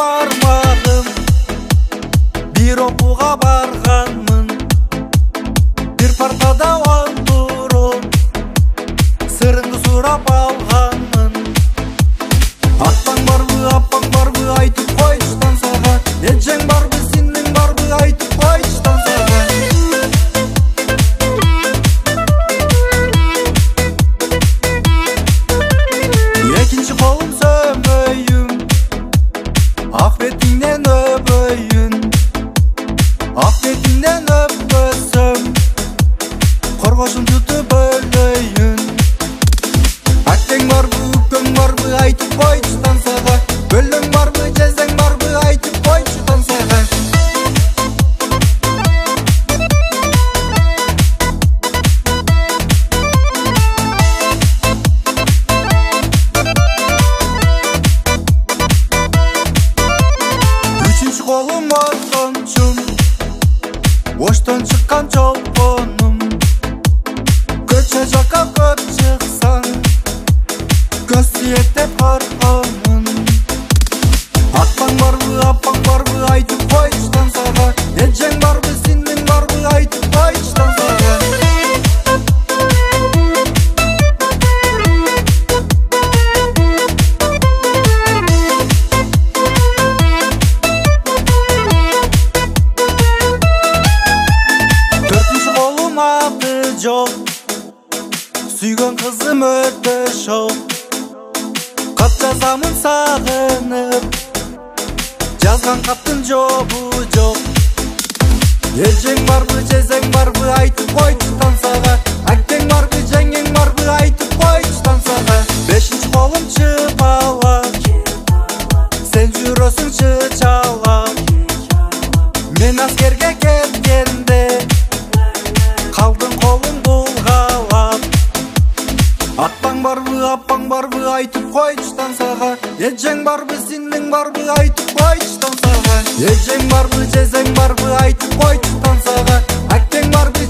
бармадым, бир окууга барганмын. Бир партада отуруп, сырыңды сурап алганмын. Атаң барбы, апаң барбы, айтып койчу тансага. Эжең барбы, сиңдиң барбы, айтып койчу тансага. Экинчи колум сөмбөйүм, ак бетиңден өбөйүн. Ак бетиңден өппөсөм, коргошум тутуп өлөйүн. Акең барбы, үкөң барбы, айтып койчу тансага. Көлөң барбы, жезең барбы, айтып койчу тансага. Үчүнчү колум ортончум, оштон чыккан чолпонум. Көчө жакка көп чыксаң, көз сүйөттөп коркомун. Атаң барбы, апаң барбы, айтып койчу тансага. Эжең барбы, сиңдиң барбы, айтып койчу тансага. Төртүнчү колум аты жок, сүйгөн кызым өтө шок. Кат жазамын сагынып, жазган каттын жобу жок. Эжең барбы, жезең барбы, айтып койчу тансага. Акең барбы, жеңең барбы, айтып койчу тансага. Бешинчи колум чыпала, сен жүрөсүң чычала. Мен аскерге кеткенде, калдың колуң булгалап. Атаң барбы, апаң барбы, айтып койчу тансага. Эжең барбы, сиңдиң барбы, айтып койчу тансага. Эжең барбы, жезең барбы, айтып койчу тансага. Акең барбы,